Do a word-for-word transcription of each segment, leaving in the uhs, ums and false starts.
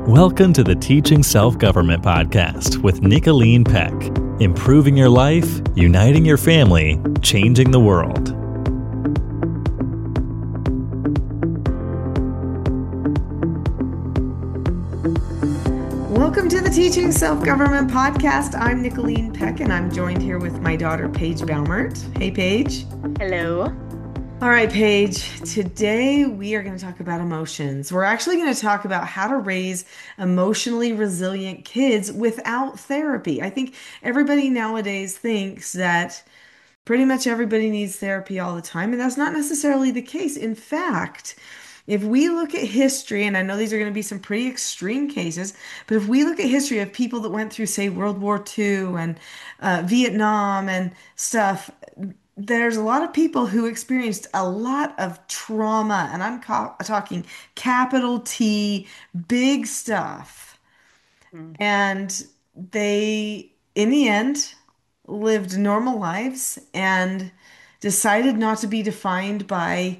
Welcome to the Teaching Self-Government Podcast with Nicolene Peck. Improving your life, uniting your family, changing the world. Welcome to the Teaching Self-Government Podcast. I'm Nicolene Peck, and I'm joined here with my daughter, Paige Baumert. Hey, Paige. Hello. All right, Paige. Today we are going to talk about emotions. We're actually going to talk about how to raise emotionally resilient kids without therapy. I think everybody nowadays thinks that pretty much everybody needs therapy all the time, and that's not necessarily the case. In fact, if we look at history, and I know these are going to be some pretty extreme cases, but if we look at history of people that went through, say, World War Two and uh, Vietnam and stuff, there's a lot of people who experienced a lot of trauma, and I'm ca- talking capital T, big stuff. Mm. And they, in the end, lived normal lives and decided not to be defined by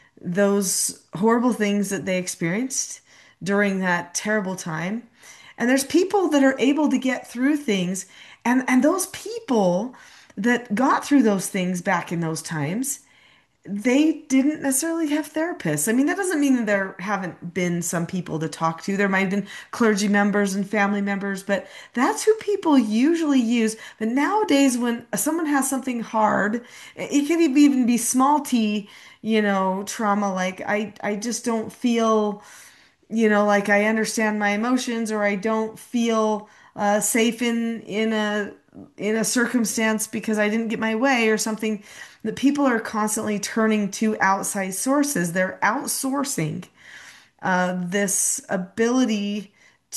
those horrible things that they experienced during that terrible time. And there's people that are able to get through things, and, and those people that got through those things back in those times, they didn't necessarily have therapists. I mean, that doesn't mean that there haven't been some people to talk to. There might have been clergy members and family members, but that's who people usually use. But nowadays, when someone has something hard, it can even be small t, you know, trauma, like I, I just don't feel, you know, like I understand my emotions, or I don't feel uh, safe in in a in a circumstance because I didn't get my way or something, that people are constantly turning to outside sources. They're outsourcing uh, this ability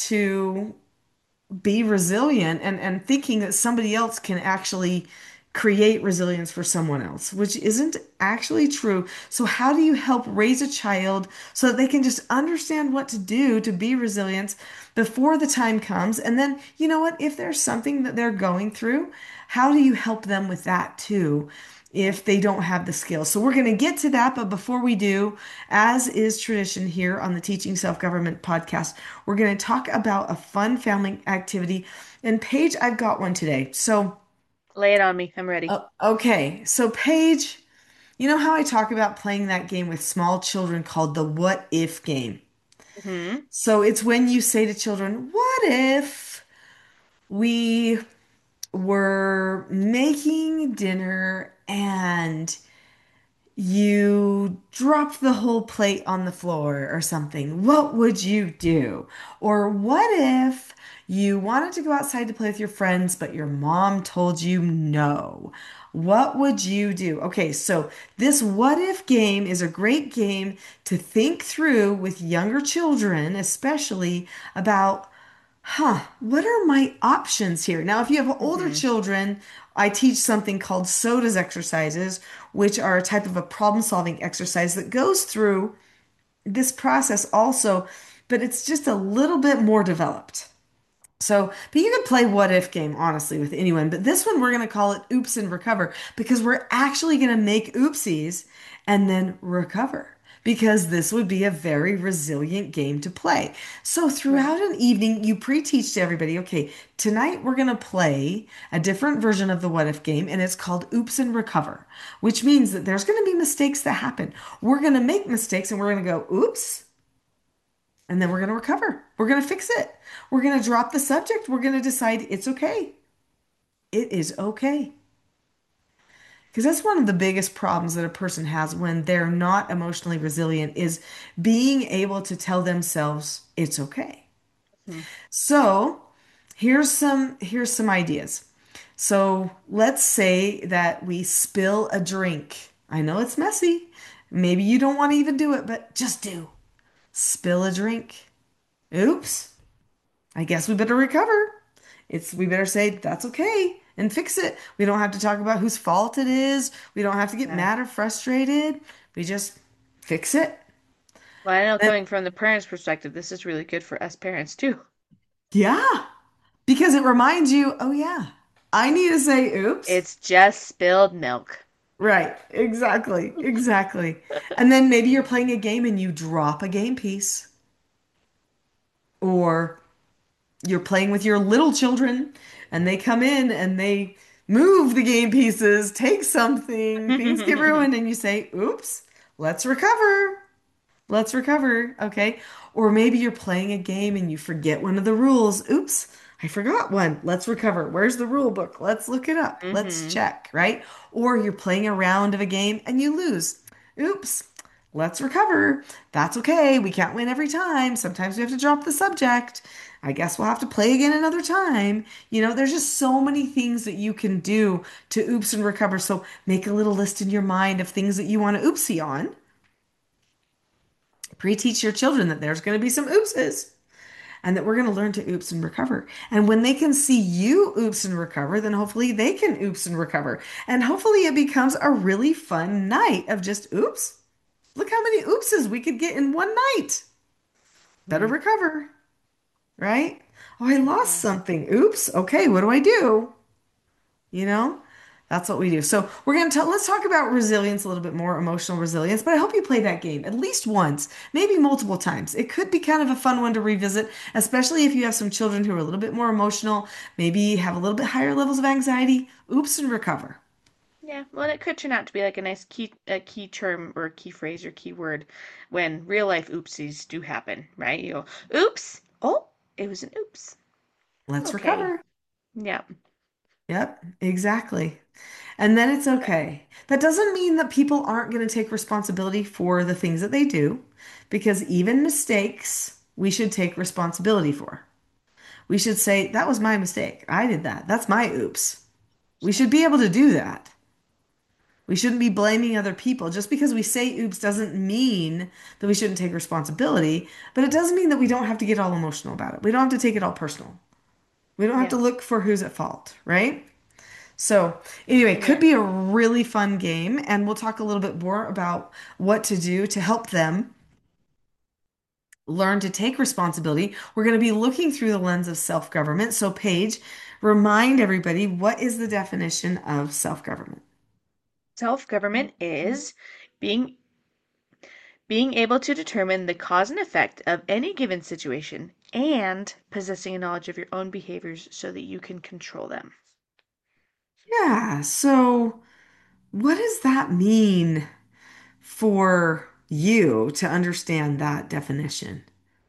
to be resilient and, and thinking that somebody else can actually create resilience for someone else, which isn't actually true. So how do you help raise a child so that they can just understand what to do to be resilient before the time comes? And then, you know what, if there's something that they're going through, how do you help them with that too, if they don't have the skills? So we're going to get to that, but before we do, as is tradition here on the Teaching Self-Government Podcast, we're going to talk about a fun family activity. And Paige, I've got one today. So Lay it on me. I'm ready. Uh, okay, so Paige, you know how I talk about playing that game with small children called the what if game? hmm So it's when you say to children, what if we were making dinner and you dropped the whole plate on the floor or something? What would you do? Or what if you wanted to go outside to play with your friends, but your mom told you no? What would you do? Okay, so this what if game is a great game to think through with younger children, especially about, huh, what are my options here? Now, if you have older hmm children, I teach something called SOTAS exercises, which are a type of a problem-solving exercise that goes through this process also, but it's just a little bit more developed. So, but you could play what if game, honestly, with anyone. But this one, we're going to call it Oops and Recover, because we're actually going to make oopsies and then recover, because this would be a very resilient game to play. So Right. throughout an evening, you pre-teach to everybody, okay, tonight we're going to play a different version of the what if game, and it's called Oops and Recover, which means that there's going to be mistakes that happen. We're going to make mistakes and we're going to go, oops. And then we're going to recover. We're going to fix it. We're going to drop the subject. We're going to decide it's okay. It is okay. Because that's one of the biggest problems that a person has when they're not emotionally resilient, is being able to tell themselves it's okay. Mhm. So here's some here's some ideas. So let's say that we spill a drink. I know it's messy. Maybe you don't want to even do it, but just do. Spill a drink. Oops. I guess we better recover. It's we better say that's okay and fix it. We don't have to talk about whose fault it is. We don't have to get Yeah. mad or frustrated. We just fix it. Well, I know And coming from the parents' perspective, this is really good for us parents too. yeah, because it reminds you, oh yeah, I need to say oops. It's just spilled milk. Right, exactly, exactly. And then maybe you're playing a game and you drop a game piece. Or you're playing with your little children and they come in and they move the game pieces, take something, things get ruined, and you say, oops, let's recover. Let's recover. Okay. Or maybe you're playing a game and you forget one of the rules. Oops, I forgot one. Let's recover. Where's the rule book? Let's look it up. Let's Hmm. check, right? Or you're playing a round of a game and you lose. Oops, let's recover. That's okay. We can't win every time. Sometimes we have to drop the subject. I guess we'll have to play again another time. You know, there's just so many things that you can do to oops and recover. So make a little list in your mind of things that you want to oopsie on. Pre-teach your children that there's going to be some oopses and that we're going to learn to oops and recover. And when they can see you oops and recover, then hopefully they can oops and recover. And hopefully it becomes a really fun night of just oops. Look how many oopses we could get in one night. Better recover, right? Oh, I lost Yeah. something. Oops. Okay, what do I do? You know? That's what we do. So we're going to let's talk about resilience a little bit more, emotional resilience. But I hope you play that game at least once, maybe multiple times. It could be kind of a fun one to revisit, especially if you have some children who are a little bit more emotional, maybe have a little bit higher levels of anxiety. Oops and recover. Yeah, well, it could turn out to be like a nice key a key term or key phrase or key word when real life oopsies do happen, right? You go, oops. Oh, it was an oops. Let's Okay. recover. Yeah. Yep, exactly. And then it's okay. That doesn't mean that people aren't going to take responsibility for the things that they do, because even mistakes we should take responsibility for. We should say, that was my mistake. I did that. That's my oops. We should be able to do that. We shouldn't be blaming other people. Just because we say oops doesn't mean that we shouldn't take responsibility, but it does mean that we don't have to get all emotional about it. We don't have to take it all personal. We don't have to Yeah. look for who's at fault, right? So, anyway, could Yeah. be a really fun game, and we'll talk a little bit more about what to do to help them learn to take responsibility. We're going to be looking through the lens of self-government. So, Paige, remind everybody what is the definition of self-government? Self-government is being being able to determine the cause and effect of any given situation and possessing a knowledge of your own behaviors so that you can control them. Yeah, so what does that mean for you to understand that definition?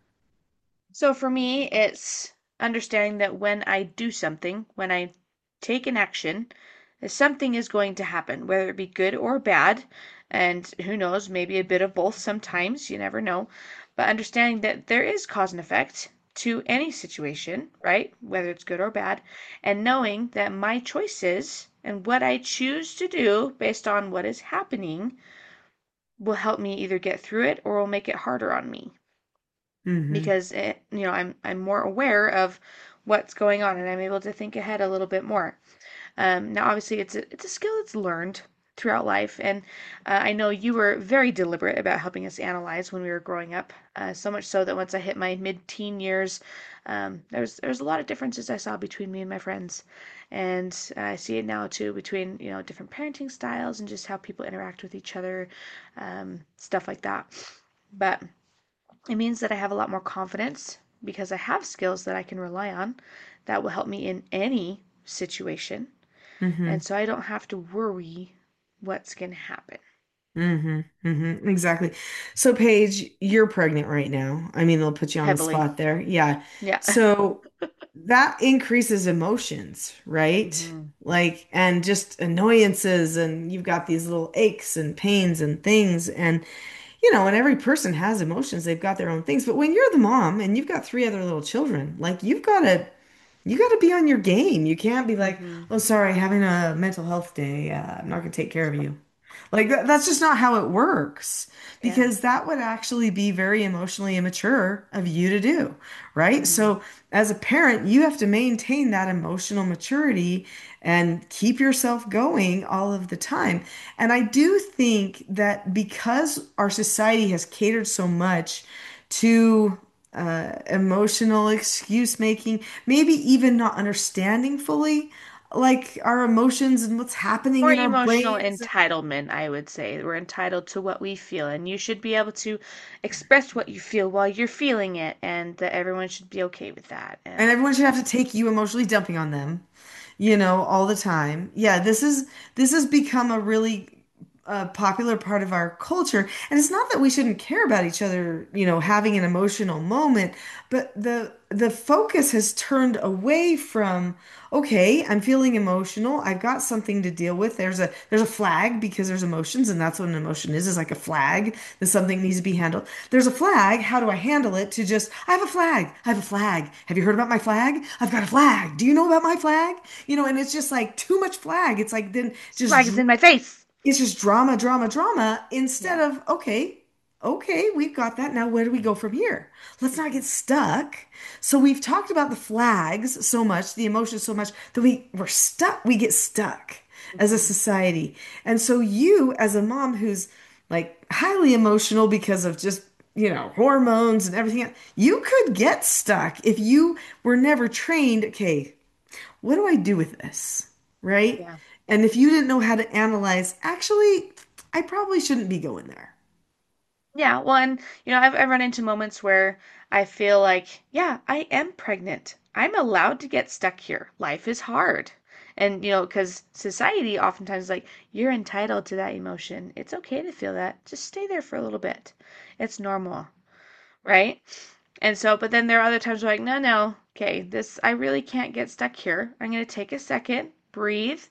So for me, it's understanding that when I do something, when I take an action, something is going to happen, whether it be good or bad. And who knows, maybe a bit of both sometimes, you never know. But understanding that there is cause and effect to any situation, right? Whether it's good or bad. And knowing that my choices and what I choose to do based on what is happening will help me either get through it or will make it harder on me Mm-hmm. because it, you know, I'm I'm more aware of what's going on and I'm able to think ahead a little bit more. Um, now, obviously, it's a, it's a skill that's learned throughout life, and uh, I know you were very deliberate about helping us analyze when we were growing up. Uh, so much so that once I hit my mid-teen years, um, there's there's a lot of differences I saw between me and my friends, and I see it now too between you know different parenting styles and just how people interact with each other, um, stuff like that. But it means that I have a lot more confidence because I have skills that I can rely on that will help me in any situation. Mm-hmm. And so I don't have to worry what's going to happen Mm-hmm. Mm-hmm. Exactly. So, Paige, you're pregnant right now. I mean, they'll put you on the heavily. spot there. Yeah. Yeah. So that increases emotions, right? Hmm. Like, and just annoyances, and you've got these little aches and pains and things. And, you know, and every person has emotions. They've got their own things. But when you're the mom and you've got three other little children, like, you've got to you got to be on your game. You can't be like, Hmm. "Oh, sorry, having a mental health day. Uh, I'm not going to take care of you." Like that, that's just not how it works, Yeah. because that would actually be very emotionally immature of you to do, right? Hmm. So, as a parent, you have to maintain that emotional maturity and keep yourself going all of the time. And I do think that because our society has catered so much to uh, emotional excuse making, maybe even not understanding fully like our emotions and what's happening Or in our emotional brains. entitlement, I would say. We're entitled to what we feel, and you should be able to express what you feel while you're feeling it, and that everyone should be okay with that. And And everyone should have to take you emotionally dumping on them, you know, all the time. Yeah, this is this has become a really uh, popular part of our culture. And it's not that we shouldn't care about each other, you know, having an emotional moment, but the the focus has turned away from, okay, I'm feeling emotional. I've got something to deal with. There's a there's a flag because there's emotions, and that's what an emotion is, is like a flag that something needs to be handled. There's a flag. How do I handle it? To just, I have a flag. I have a flag. Have you heard about my flag? I've got a flag. Do you know about my flag? You know, and it's just like too much flag. It's like then just flag is in my face. it's just drama, drama, drama instead Yeah. of, okay, okay, we've got that. Now, where do we go from here? Let's not get stuck. So we've talked about the flags so much, the emotions so much that we we're stuck. We get stuck as a Mhm. society. And so you, as a mom who's like highly emotional because of just, you know, hormones and everything else, you could get stuck if you were never trained. Okay, what do I do with this? Right? Yeah. And if you didn't know how to analyze, actually, I probably shouldn't be going there. Yeah, well, and you know, I've, I've run into moments where I feel like, yeah, I am pregnant. I'm allowed to get stuck here. Life is hard. And, you know, because society oftentimes is like, you're entitled to that emotion. It's okay to feel that. Just stay there for a little bit. It's normal, right? And so, but then there are other times where like, no, no, okay, this, I really can't get stuck here. I'm going to take a second, breathe,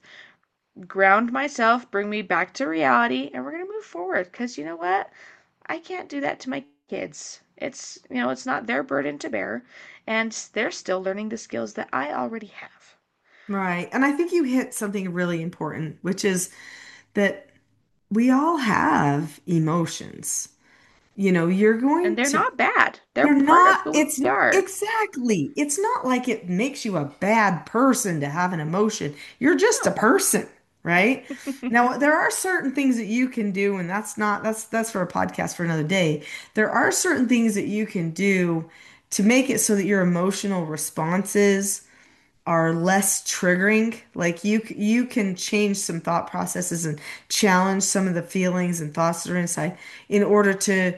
ground myself, bring me back to reality, and we're going to move forward. Because you know what? I can't do that to my kids. It's, you know, it's not their burden to bear, and they're still learning the skills that I already have. Right. And I think you hit something really important, which is that we all have emotions. You know, you're And going they're to, not bad. They're they're part of not, who it's we are. exactly, it's not like it makes you a bad person to have an emotion. You're just a No. person, right? Now, there are certain things that you can do, and that's not, that's, that's for a podcast for another day. There are certain things that you can do to make it so that your emotional responses are less triggering. Like you, you can change some thought processes and challenge some of the feelings and thoughts that are inside in order to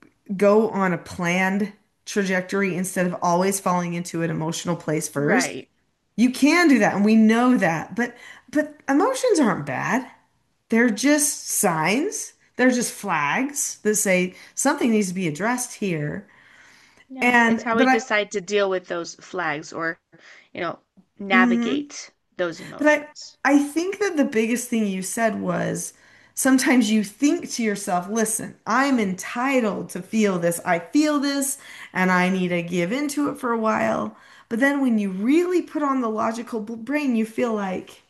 go on a planned trajectory instead of always falling into an emotional place first. Right. You can do that, and we know that. But but emotions aren't bad. They're just signs. They're just flags that say something needs to be addressed here. Yeah. And It's how we but I decide to deal with those flags or, you know, mhm. navigate those But I emotions. I think that the biggest thing you said was sometimes you think to yourself, listen, I'm entitled to feel this. I feel this and I need to give into it for a while. But then when you really put on the logical b- brain, you feel like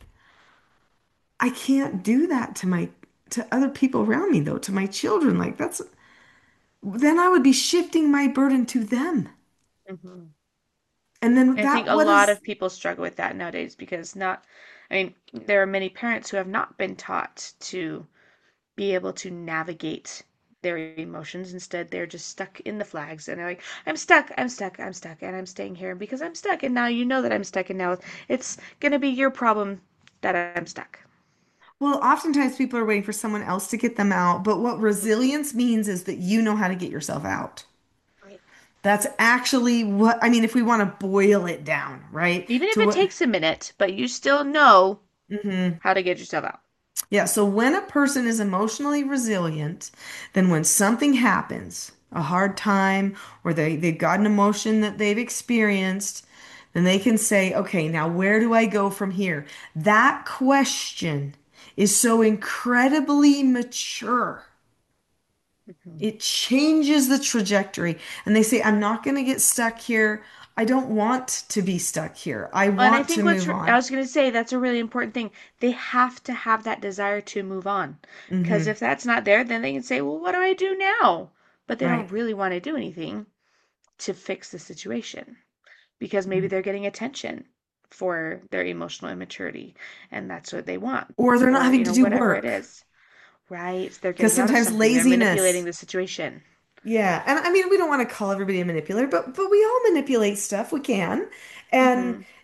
I can't do that to my to other people around me though, to my children. Like that's then I would be shifting my burden to them. Hmm. And then I think that a what lot is of people struggle with that nowadays because not, I mean, there are many parents who have not been taught to be able to navigate their emotions. Instead, they're just stuck in the flags and they're like, I'm stuck, I'm stuck, I'm stuck, and I'm staying here because I'm stuck. And now you know that I'm stuck, and now it's going to be your problem that I'm stuck. well, oftentimes people are waiting for someone else to get them out, but what resilience means is that you know how to get yourself out. Right. That's actually what, I mean, if we want to boil it down, right? Even if To it what, takes a minute, but you still know mhm. how to get yourself out. Yeah, so when a person is emotionally resilient, then when something happens, a hard time, or they, they've got an emotion that they've experienced, then they can say, okay, now where do I go from here? That question is so incredibly mature. Mhm. It changes the trajectory. And they say, I'm not going to get stuck here. I don't want to be stuck here. I Well, and I want to think what's move re- I on. was going to say that's a really important thing. They have to have that desire to move on. Because Hmm. if that's not there, then they can say, well, what do I do now? But they Right. don't really want to do anything to fix the situation because maybe they're getting attention for their emotional immaturity and that's what they want. Or they're not Or, having you to know, do whatever it work. is. Right? They're Because getting out of sometimes something. They're manipulating laziness. the situation. Yeah. And I mean, we don't want to call everybody a manipulator, but but we all manipulate stuff. We can. And Hmm.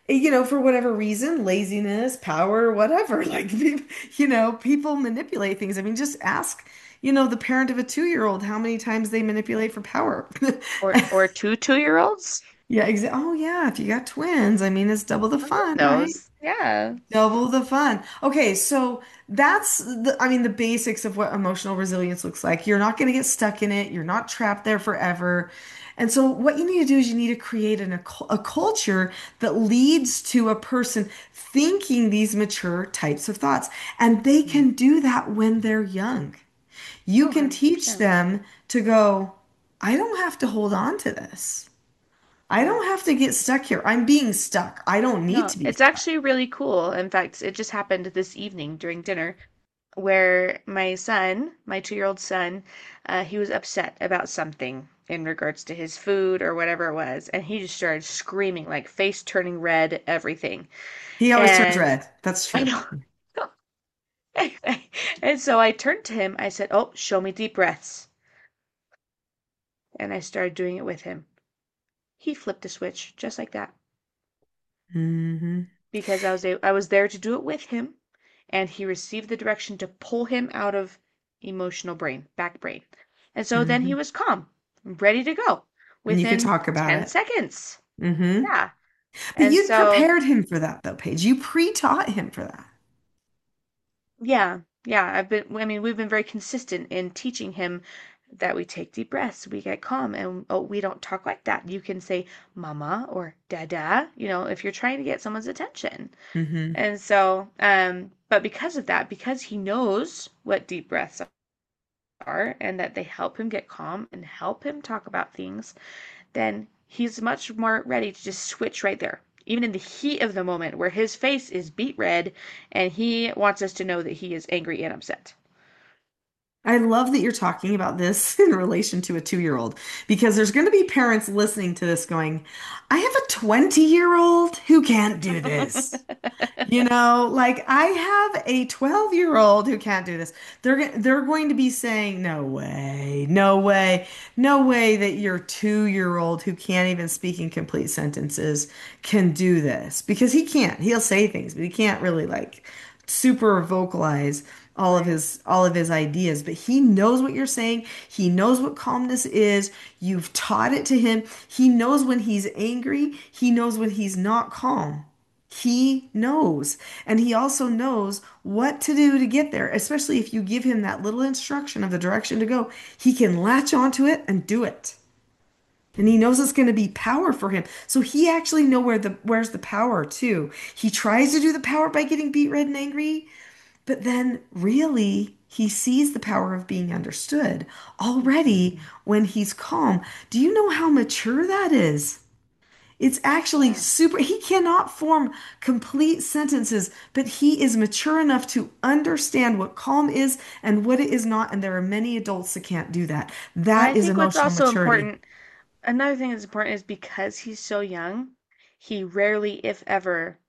you know, for whatever reason, laziness, power, whatever. Like, you know, people manipulate things. I mean, just ask, you know, the parent of a two-year-old how many times they manipulate for power. Or or two two-year-olds? Yeah, exactly. Oh, yeah. If you got twins, I mean, it's double the One of fun, right? those. Yeah. Double the fun. Okay, so that's the, I mean, the basics of what emotional resilience looks like. You're not going to get stuck in it. You're not trapped there forever. And so what you need to do is you need to create an, a, cul- a culture that leads to a person thinking these mature types of thoughts. And they can do that when they're young. You Oh, can teach one hundred percent. them to go, I don't have to hold on to this. I Yeah. don't have to get stuck here. I'm being stuck. I don't need No, to be it's stuck. actually really cool. In fact, it just happened this evening during dinner where my son, my two-year-old son, uh, he was upset about something in regards to his food or whatever it was, and he just started screaming, like face turning red, everything. He always turns And red. That's I true. know. And so I turned to him. I said, "Oh, show me deep breaths." And I started doing it with him. He flipped a switch just like that Hmm. because I was a- I was there to do it with him, and he received the direction to pull him out of emotional brain, back brain. And so then he Hmm. was calm, ready to go And you could within talk about ten it. seconds. Hmm. Yeah. But And you'd so, prepared him for that, though, Paige. You pre-taught him for that. yeah, yeah, I've been, I mean, we've been very consistent in teaching him that we take deep breaths, we get calm, and oh, we don't talk like that. You can say mama or dada, you know, if you're trying to get someone's attention. Hmm. And so, um, but because of that, because he knows what deep breaths are and that they help him get calm and help him talk about things, then he's much more ready to just switch right there. Even in the heat of the moment where his face is beet red and he wants us to know that he is angry and upset. I love that you're talking about this in relation to a two-year-old because there's going to be parents listening to this going, I have a twenty-year-old who can't do this. You know, like I have a twelve year old who can't do this. They're go- they're going to be saying, "No way. No way. No way that your two year old who can't even speak in complete sentences can do this." Because he can't. He'll say things, but he can't really like super vocalize all of Right. his all of his ideas, but he knows what you're saying. He knows what calmness is. You've taught it to him. He knows when he's angry. He knows when he's not calm. He knows. And he also knows what to do to get there, especially if you give him that little instruction of the direction to go. He can latch onto it and do it. And he knows it's going to be power for him. So he actually know where the where's the power too. He tries to do the power by getting beat red and angry, but then really he sees the power of being understood already when he's calm. Do you know how mature that is? It's actually Yeah. super. He cannot form complete sentences, but he is mature enough to understand what calm is and what it is not. And there are many adults that can't do that. Well, That I is think what's emotional also maturity. important, another thing that's important is because he's so young, he rarely, if ever,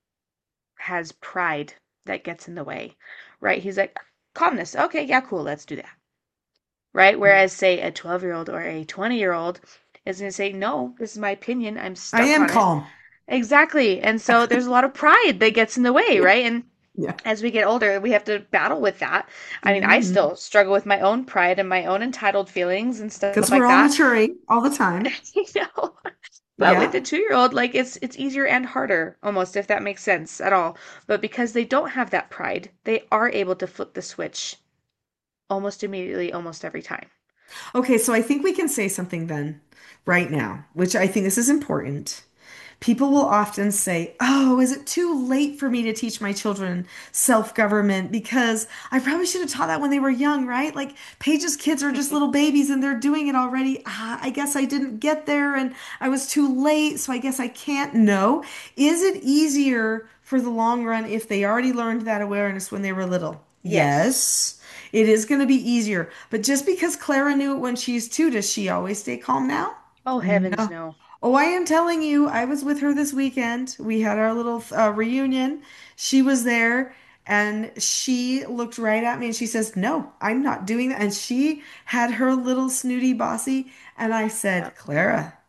has pride that gets in the way, right? He's like, calmness. Okay, yeah, cool, let's do that. Right? Whereas, say, a twelve year old or a twenty year old is going to say, no, this is my opinion. I'm I stuck am on it. calm. Exactly. And so there's a lot of pride that gets in the way, right? And Yeah. as we get older, we have to battle with that. I mean, I Hmm. still struggle with my own pride and my own entitled feelings and stuff Because we're like all that. maturing all the time. You know, but with Yeah. a two year old, like it's it's easier and harder almost, if that makes sense at all. But because they don't have that pride, they are able to flip the switch almost immediately, almost every time. Okay, so I think we can say something then right now, which I think this is important. People will often say, "Oh, is it too late for me to teach my children self-government? Because I probably should have taught that when they were young, right? Like Paige's kids are just little babies and they're doing it already. Ah, I guess I didn't get there and I was too late, so I guess I can't." No. Is it easier for the long run if they already learned that awareness when they were little? Yes. Yes. It is going to be easier. But just because Clara knew it when she's two, does she always stay calm now? Oh, heavens No. no. Oh, I am telling you, I was with her this weekend. We had our little uh, reunion. She was there and she looked right at me and she says, "No, I'm not doing that." And she had her little snooty bossy. And I Yeah. said, "Clara,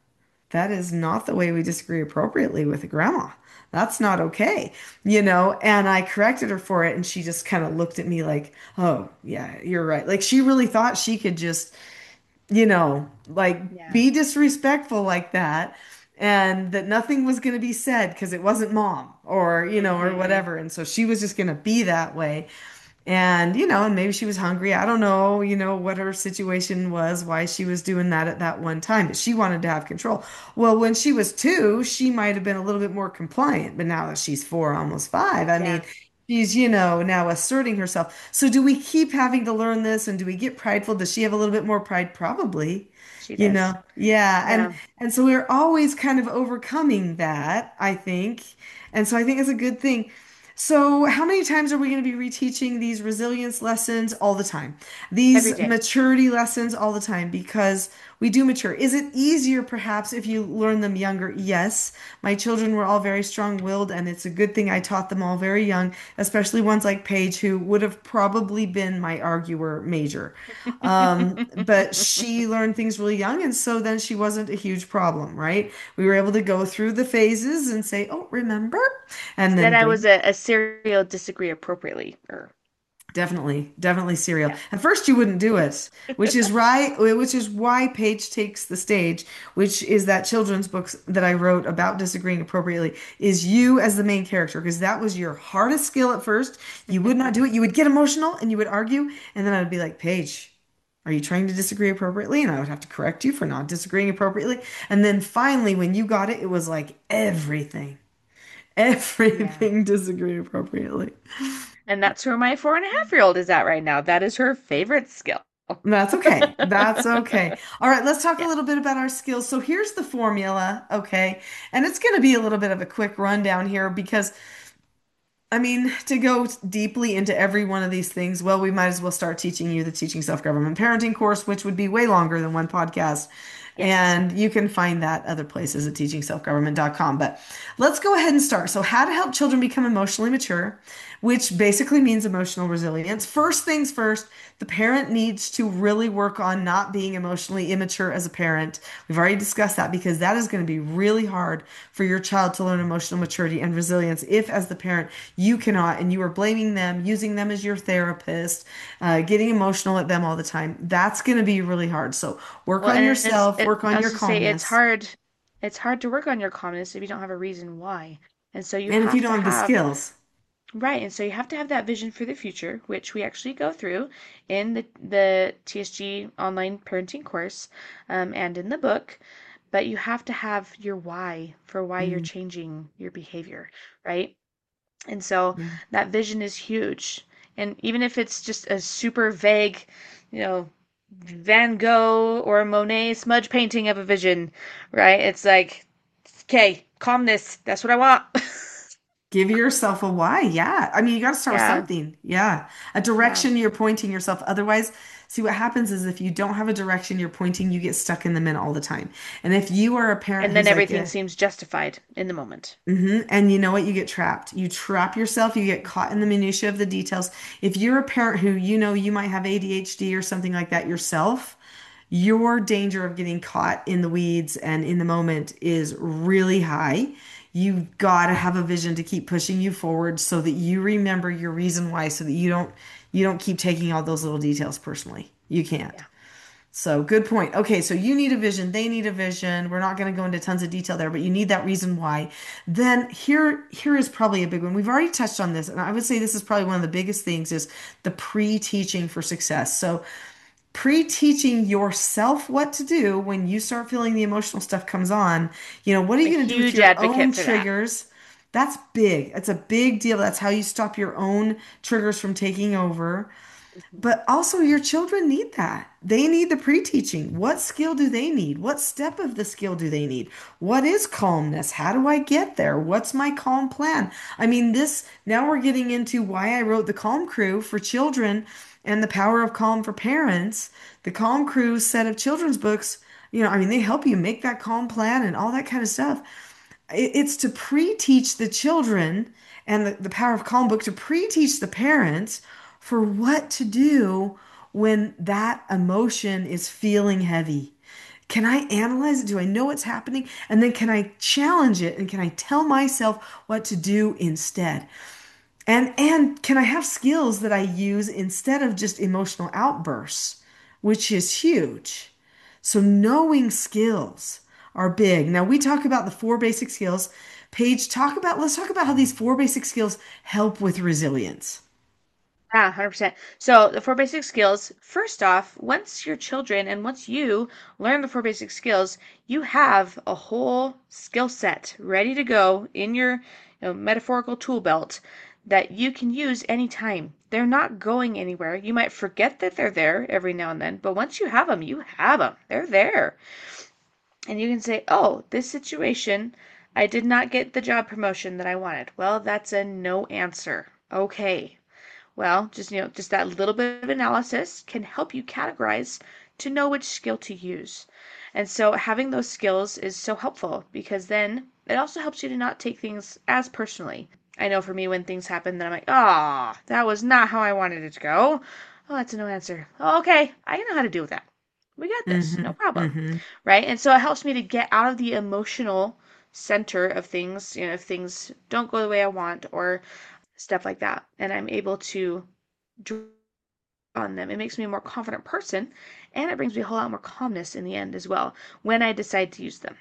that is not the way we disagree appropriately with a grandma. That's not okay, you know? And I corrected her for it, and she just kind of looked at me like, oh, yeah, you're right. Like she really thought she could just, you know, like Yeah. be disrespectful like that, and that nothing was going to be said because it wasn't mom or, you know, or Hmm. whatever. And so she was just going to be that way. And, you know, and maybe she was hungry. I don't know, you know, what her situation was, why she was doing that at that one time, but she wanted to have control. Well, when she was two, she might have been a little bit more compliant, but now that she's four, almost five, I mean, Yeah, she's, you know, now asserting herself. So do we keep having to learn this and do we get prideful? Does she have a little bit more pride? Probably. she You does. know, yeah, and Yeah. and so we're always kind of overcoming that, I think. And so I think it's a good thing. So, how many times are we going to be reteaching these resilience lessons all the time? Every These day. maturity lessons all the time because we do mature. Is it easier perhaps if you learn them younger? Yes. My children were all very strong-willed, and it's a good thing I taught them all very young, especially ones like Paige, who would have probably been my arguer major. Um, but she learned things really young, and so then she wasn't a huge problem, right? We were able to go through the phases and say, "Oh, remember?" and Then then I was bring. a, a serial disagree appropriately. Or Definitely, definitely cereal. yeah. At first, you wouldn't do it, which is right, which is why Paige takes the stage, which is that children's books that I wrote about disagreeing appropriately, is you as the main character, because that was your hardest skill at first. You would not do it. You would get emotional and you would argue, and then I would be like, Paige, are you trying to disagree appropriately? And I would have to correct you for not disagreeing appropriately. And then finally, when you got it, it was like everything, Yeah. everything disagreed appropriately. And that's where my four and a half year old is at right now. That is her favorite skill. That's okay. That's okay. All right, let's talk a Yeah. little bit about our skills. So here's the formula, okay? And it's going to be a little bit of a quick rundown here because, I mean, to go deeply into every one of these things, well, we might as well start teaching you the Teaching Self-Government Parenting course, which would be way longer than one podcast. Yes. And you can find that other places at teaching self government dot com. But let's go ahead and start. So, how to help children become emotionally mature, which basically means emotional resilience. First things first, the parent needs to really work on not being emotionally immature as a parent. We've already discussed that because that is going to be really hard for your child to learn emotional maturity and resilience if, as the parent, you cannot and you are blaming them, using them as your therapist, uh, getting emotional at them all the time. That's going to be really hard. So, work Well, on and it's yourself, it, work on I was your to say it's calmness. hard. It's hard to work on your calmness if you don't have a reason why. And so you And if you have don't to have the have skills, right, and so you have to have that vision for the future, which we actually go through in the the T S G online parenting course, um, and in the book. But you have to have your why for why you're mm, changing your behavior, right? And so yeah. that vision is huge. And even if it's just a super vague, you know, Van Gogh or Monet smudge painting of a vision, right? It's like, okay, calmness, that's what I want. Give yourself a why. Yeah. I mean, you got to start with Yeah, something. Yeah. A yeah. direction you're pointing yourself. Otherwise, see what happens is if you don't have a direction you're pointing, you get stuck in the middle all the time. And if you are a parent And then who's like, everything a, seems justified in the moment. hmm and you know what? You get trapped. You trap yourself. You get caught in the minutia of the details. If you're a parent who you know you might have A D H D or something like that yourself, your danger of getting caught in the weeds and in the moment is really high. You've got to have a vision to keep pushing you forward so that you remember your reason why, so that you don't you don't keep taking all those little details personally. You can't. Yeah. So good point. Okay, so you need a vision, they need a vision. We're not going to go into tons of detail there, but you need that reason why. Then here here is probably a big one. We've already touched on this, and I would say this is probably one of the biggest things is the pre-teaching for success. So pre-teaching yourself what to do when you start feeling the emotional stuff comes on. You know, what are I'm a you going to do with huge your own advocate for that. triggers? That's big. It's a big deal. That's how you stop your own triggers from taking over. Mhm. But also, your children need that. They need the pre-teaching. What skill do they need? What step of the skill do they need? What is calmness? How do I get there? What's my calm plan? I mean, this now we're getting into why I wrote the Calm Crew for children and the power of calm for parents. The Calm Crew set of children's books, you know, I mean, they help you make that calm plan and all that kind of stuff. It- It's to pre-teach the children and the, the Power of Calm book to pre-teach the parents for what to do when that emotion is feeling heavy. Can I analyze it? Do I know what's happening? And then can I challenge it? And can I tell myself what to do instead? And and can I have skills that I use instead of just emotional outbursts, which is huge. So knowing skills are big. Now we talk about the four basic skills. Paige, talk about let's talk about how these four basic skills help with resilience. Yeah, one hundred percent. So, the four basic skills, first off, once your children and once you learn the four basic skills, you have a whole skill set ready to go in your, you know, metaphorical tool belt that you can use anytime. They're not going anywhere. You might forget that they're there every now and then, but once you have them, you have them. They're there. And you can say, oh, this situation, I did not get the job promotion that I wanted. Well, that's a no answer. Okay. Well, just you know, just that little bit of analysis can help you categorize to know which skill to use. And so having those skills is so helpful because then it also helps you to not take things as personally. I know for me when things happen that I'm like, "Ah, oh, that was not how I wanted it to go." Oh, that's a no answer. Oh, okay, I know how to deal with that. We got this, no Mm-hmm. problem. Mm-hmm. Right? And so it helps me to get out of the emotional center of things, you know, if things don't go the way I want or stuff like that. And I'm able to draw on them. It makes me a more confident person and it brings me a whole lot more calmness in the end as well when I decide to use them.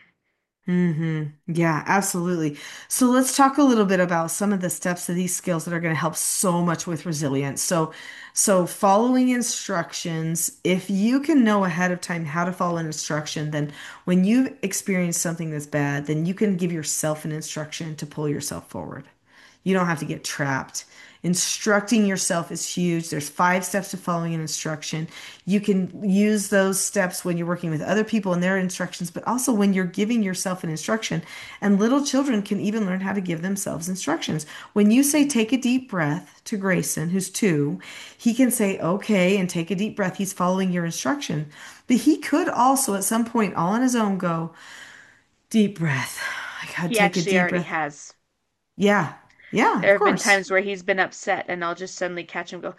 hmm Yeah, absolutely. So let's talk a little bit about some of the steps of these skills that are going to help so much with resilience. So, so following instructions, if you can know ahead of time how to follow an instruction, then when you experience something that's bad, then you can give yourself an instruction to pull yourself forward. You don't have to get trapped. Instructing yourself is huge. There's five steps to following an instruction. You can use those steps when you're working with other people and their instructions, but also when you're giving yourself an instruction. And little children can even learn how to give themselves instructions. When you say, take a deep breath to Grayson, who's two, he can say, okay, and take a deep breath. He's following your instruction. But he could also, at some point, all on his own, go, deep breath. I gotta He take a actually deep already breath. has. Yeah. Yeah, There of have been course. times where he's been upset and I'll just suddenly catch him go,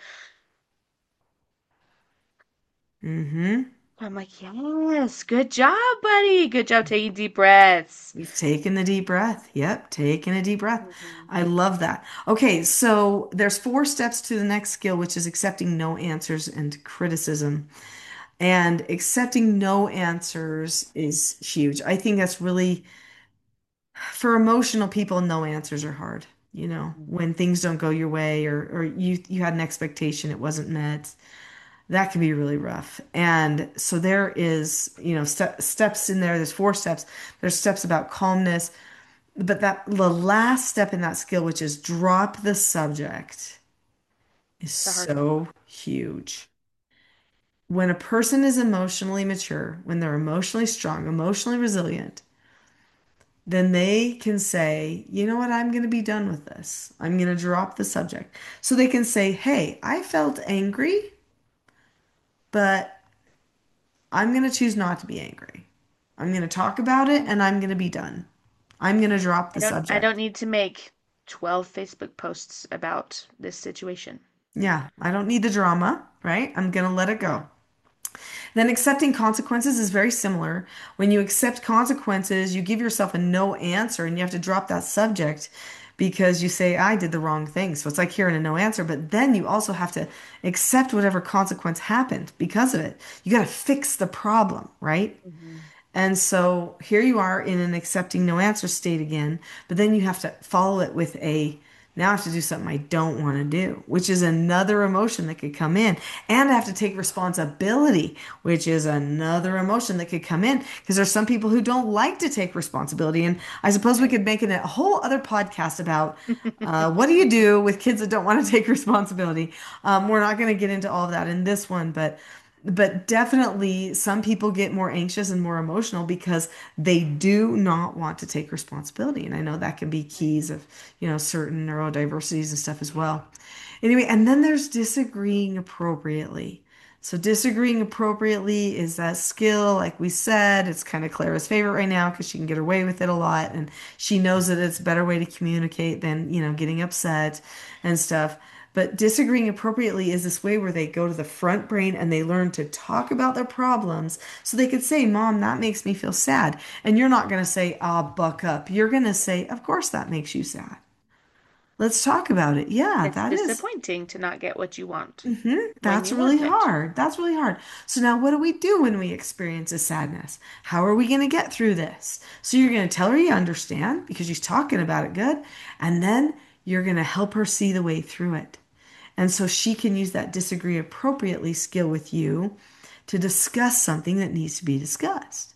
Mm-hmm. I'm like, yes, good job, buddy. Good job taking deep breaths. He's taking the deep breath. Yep, taking a deep breath. Mhm. I love that. Okay, so there's four steps to the next skill, which is accepting no answers and criticism. And accepting no answers is huge. I think that's really, for emotional people, no answers are hard. You know, when things don't go your way or or you you had an expectation it wasn't met, that can be really rough. And so there is, you know, step, steps in there. There's four steps. There's steps about calmness, but that the last step in that skill, which is drop the subject, is The hard one. so huge. When a person is emotionally mature, when they're emotionally strong, emotionally resilient, then they can say, you know what, I'm going to be done with this. I'm going to drop the subject. So they can say, hey, I felt angry, but I'm going to choose not to be angry. I'm going to talk about it and I'm going to be done. I'm going to drop I the don't I don't subject. need to make twelve Facebook posts about this situation. Yeah, I don't need the drama, right? I'm going to let it go. Then accepting consequences is very similar. When you accept consequences, you give yourself a no answer and you have to drop that subject because you say, I did the wrong thing. So it's like hearing a no answer, but then you also have to accept whatever consequence happened because of it. You got to fix the problem, right? Mhm. And so here you are in an accepting no answer state again, but then you have to follow it with a now I have to do something I don't want to do, which is another emotion that could come in. And I have to take responsibility, which is another emotion that could come in because there's some people who don't like to take responsibility. And I suppose we Right. could make it a whole other podcast about uh, what do you do with kids that don't want to take responsibility. Um, we're not going to get into all of that in this one, but but definitely some people get more anxious and more emotional because they do not want to take responsibility. And I know that can be keys of, you know, certain neurodiversities and stuff as well. Anyway, and then there's disagreeing appropriately. So disagreeing appropriately is that skill, like we said, it's kind of Clara's favorite right now because she can get away with it a lot and she knows that it's a better way to communicate than, you know, getting upset and stuff. But disagreeing appropriately is this way where they go to the front brain and they learn to talk about their problems so they could say, Mom, that makes me feel sad. And you're not going to say, ah, buck up. You're going to say, Of course that makes you sad. Let's talk about it. Yeah, It's that is. disappointing to not get what you want hmm when That's you want really it. hard. That's really hard. So now what do we do when we experience a sadness? How are we going to get through this? So you're going to tell her you understand because she's talking about it good, and then you're going to help her see the way through it. And so she can use that disagree appropriately skill with you to discuss something that needs to be discussed.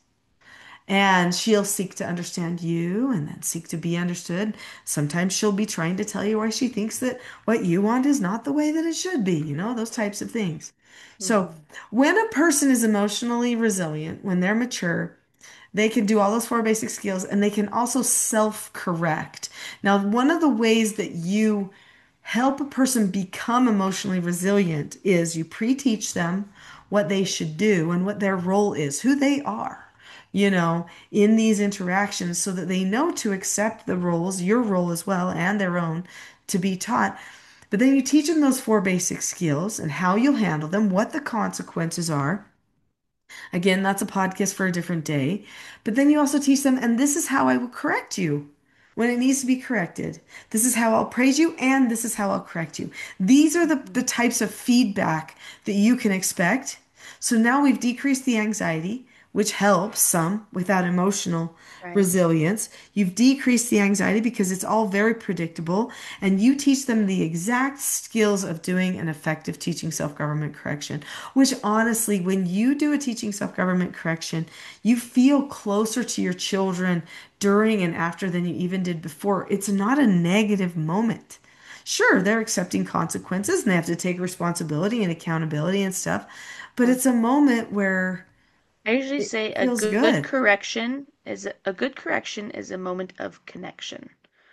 And she'll seek to understand you and then seek to be understood. Sometimes she'll be trying to tell you why she thinks that what you want is not the way that it should be, you know, those types of things. So, Hmm. when a person is emotionally resilient, when they're mature, they can do all those four basic skills and they can also self-correct. Now, one of the ways that you help a person become emotionally resilient is you pre-teach them what they should do and what their role is, who they are, you know, in these interactions so that they know to accept the roles, your role as well, and their own to be taught. But then you teach them those four basic skills and how you'll handle them, what the consequences are. Again, that's a podcast for a different day. But then you also teach them, and this is how I will correct you when it needs to be corrected. This is how I'll praise you, and this is how I'll correct you. These are the, the types of feedback that you can expect. So now we've decreased the anxiety, which helps some without emotional Right. resilience. You've decreased the anxiety because it's all very predictable, and you teach them the exact skills of doing an effective teaching self-government correction, which honestly, when you do a teaching self-government correction, you feel closer to your children during and after than you even did before. It's not a negative moment. Sure, they're accepting consequences and they have to take responsibility and accountability and stuff, but Hmm. it's a moment where I usually it say a feels good good. correction is a, a good correction is a moment of connection.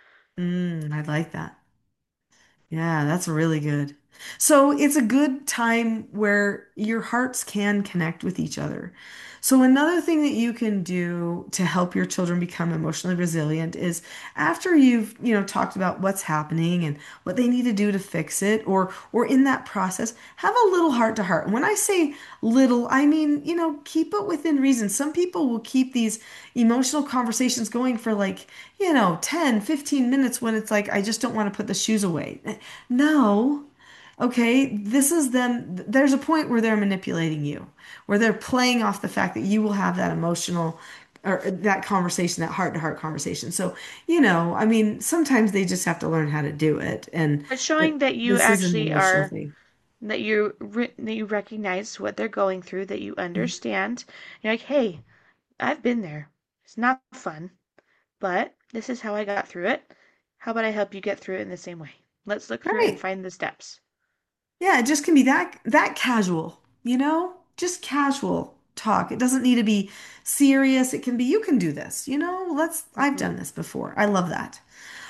Mm, I like that. Yeah, that's really good. So it's a good time where your hearts can connect with each other. So another thing that you can do to help your children become emotionally resilient is after you've, you know, talked about what's happening and what they need to do to fix it, or or in that process, have a little heart to heart. And when I say little, I mean, you know, keep it within reason. Some people will keep these emotional conversations going for like, you know, ten, fifteen minutes when it's like, I just don't want to put the shoes away. No. Okay, this is them. There's a point where they're manipulating you, where they're playing off the fact that you will have that emotional or that conversation, that heart to heart conversation. So, you know, I mean, sometimes they just have to learn how to do it. And But but showing that you this is an actually emotional are thing. that you re- that you recognize what they're going through, that you understand. You're like, "Hey, I've been there. It's not fun, but this is how I got through it. How about I help you get through it in the same way? Let's look through it and Right. find the steps." Yeah, it just can be that that casual, you know? Just casual talk. It doesn't need to be serious. It can be, you can do this, you know? Let's, I've Hmm. done this before. I love that.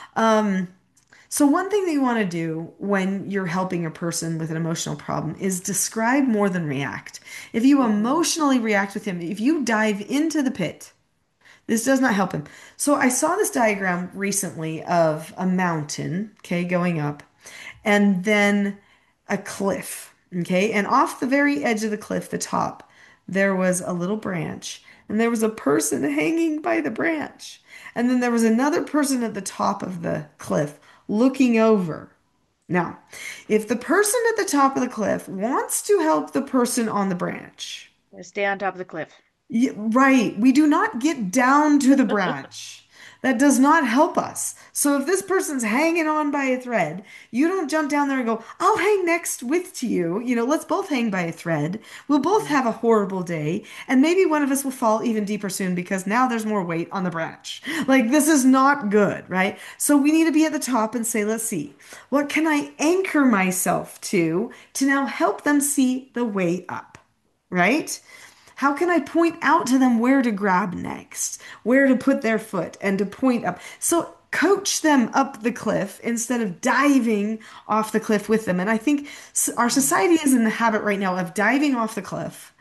Um, so one thing that you want to do when you're helping a person with an emotional problem is describe more than react. If you Hmm. emotionally react with him, if you dive into the pit, this does not help him. So I saw this diagram recently of a mountain, okay, going up, and then a cliff, okay? And off the very edge of the cliff, the top, there was a little branch, and there was a person hanging by the branch. And then there was another person at the top of the cliff looking over. Now, if the person at the top of the cliff wants to help the person on the branch, Stay on top of the cliff. Y- right. We do not get down to the branch. That does not help us. So if this person's hanging on by a thread, you don't jump down there and go, I'll hang next with to you. You know, let's both hang by a thread. We'll both Hmm. have a horrible day. And maybe one of us will fall even deeper soon because now there's more weight on the branch. Like, this is not good, right? So we need to be at the top and say, let's see, what can I anchor myself to to now help them see the way up, right? How can I point out to them where to grab next, where to put their foot, and to point up? So coach them up the cliff instead of diving off the cliff with them. And I think s- our Hmm. society is in the habit right now of diving off the cliff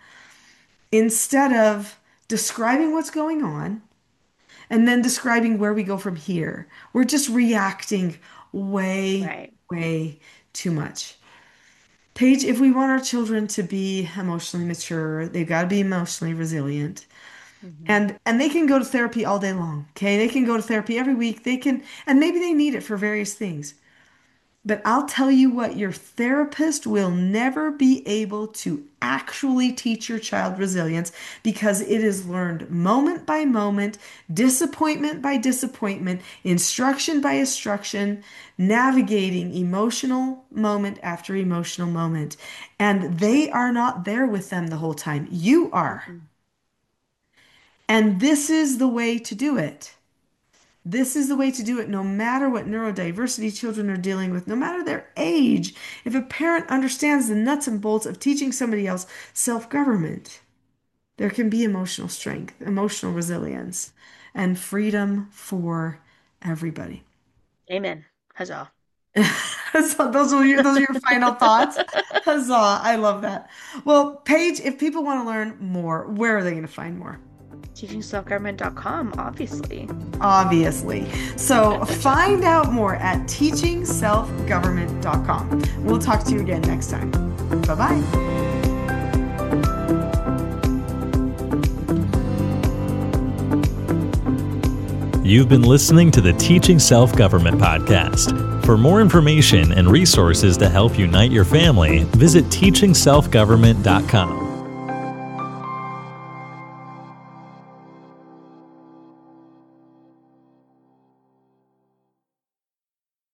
instead of describing what's going on and then describing where we go from here. We're just reacting way, Right. way too much. Paige, if we want our children to be emotionally mature, they've got to be emotionally resilient. Mm-hmm. And and they can go to therapy all day long. Okay? They can go to therapy every week. They can, and maybe they need it for various things. But I'll tell you what, your therapist will never be able to actually teach your child resilience because it is learned moment by moment, disappointment by disappointment, instruction by instruction, navigating emotional moment after emotional moment. And they are not there with them the whole time. You are. Mm-hmm. And this is the way to do it. This is the way to do it no matter what neurodiversity children are dealing with, no matter their age. If a parent understands the nuts and bolts of teaching somebody else self-government, there can be emotional strength, emotional resilience, and freedom for everybody. Amen. Huzzah. So those are your, those are your final thoughts. Huzzah. I love that. Well, Paige, if people want to learn more, where are they going to find more? teaching self government dot com, obviously. Obviously. So find out more at teaching self government dot com. We'll talk to you again next time. Bye-bye. You've been listening to the Teaching Self-Government podcast. For more information and resources to help unite your family, visit teaching self government dot com.